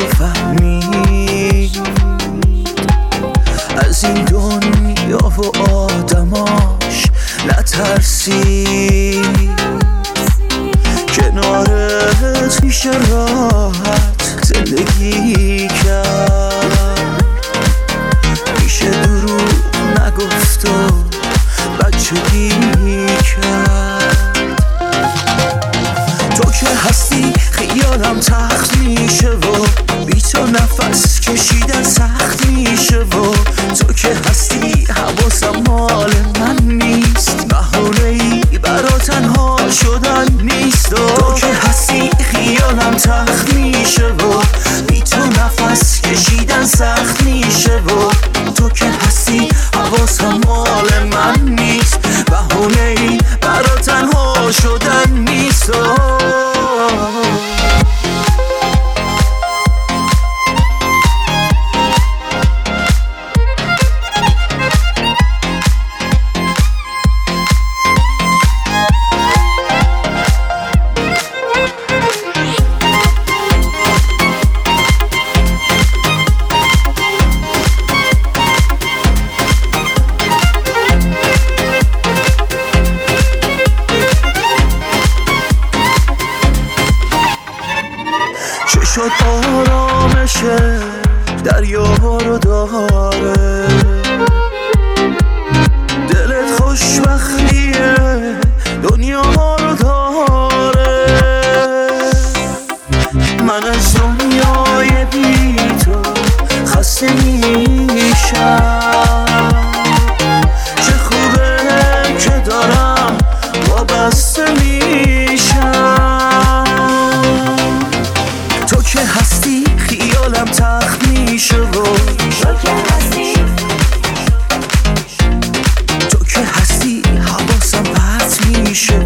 تو فهمید از این دنیا و آدماش نترسید، کنارت میشه راحت زندگی کرد، میشه دروغ نگفت و بچگی کرد. تو که هستی خیالم تخت میشه و بی تو نفس کشیدن سخت میشه و تو که هستی حواسم مال من نیست، بهانه‌ای برا تنها شدن نیست. تو که هستی خیالم تخت میشه و بی تو نفس کشیدن سخت میشه و تو که هستی حواسم مال من نیست، بهانه‌ای برا تنها شدن نیست. چه شد آرامشه دریا رو داره، دلت خوشبختیه دنیا رو داره. من از دنیای بی تو خسته میشم، چه خوبه که دارم وابسته میشم. تو که هستی خیالم تخت میشه و تو که هستی حواسم پرت میشه